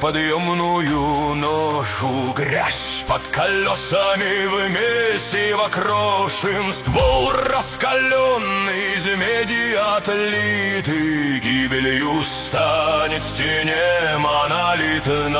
неподъемную ношу. Грязь под колесами вместе крошим. Ствол раскаленный, из меди отлитый, гибелью станет стене монолитной.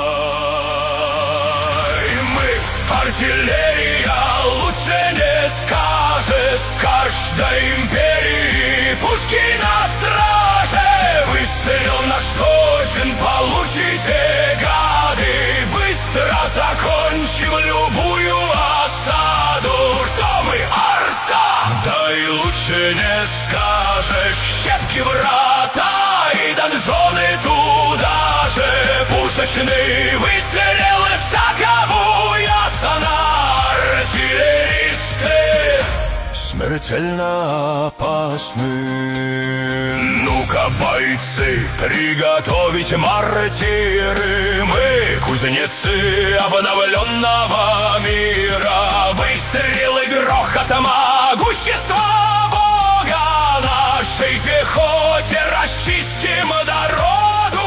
Мы артиллерия, лучше не скажешь. В каждой империи пушки на страже. Выстрел наш точен, получите, гады. Быстро закончим любую осаду. Кто мы? Арта! Да и лучше не скажешь. Щепки, врата и донжоны туда же. Пушечные выстрелы всякому ясно. Артиллеристы смертельно опасны. Ну-ка, бойцы, приготовить мортиры. Мы кузнецы обновленного мира. Выстрелы, грохот, могущество Бога. Нашей пехоте расчистим дорогу.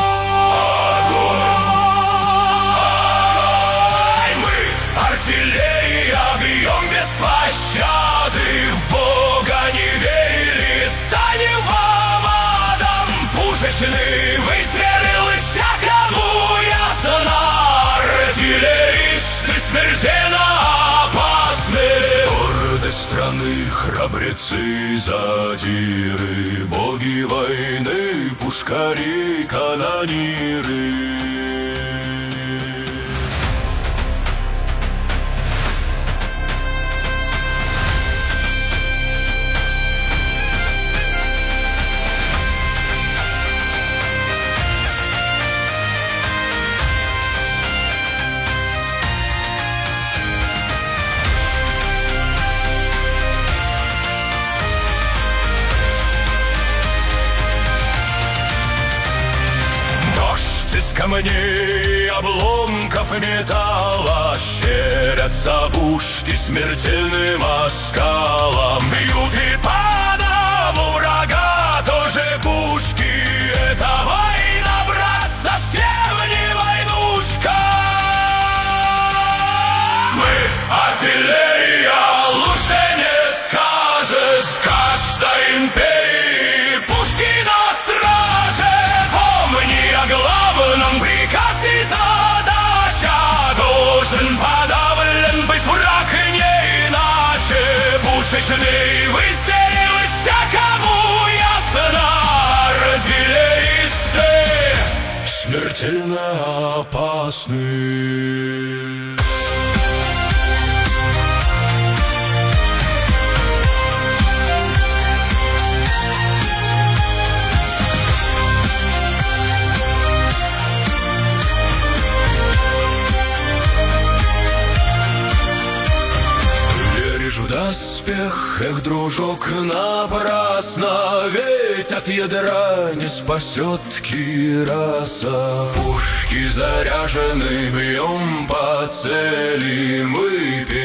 Мы артиллерия, бьем без пощады. В Бога не верили, станем вамадом. Пушечные выстрелы всякому ясно. Артиллеристы смертельно опасны. Горды страны, храбрецы, задиры, боги войны, пушкари, канониры. Из камней, обломков металла щерятся пушки смертельным оскалом. Бьют и по нам врага тоже пушки. Это война, брат, совсем не войнушка. Мы артиллерия, лучше не скажешь. В каждой империи пушки на страже. Помни о главном, приказ и задача. Должен подавлен быть враг, не иначе. Пушечный выстрел всякому ясно. Артиллеристы смертельно опасны. В доспех, эх, дружок, напрасно. Ведь от ядра не спасет кираса. Пушки заряжены, бьем по цели. Мы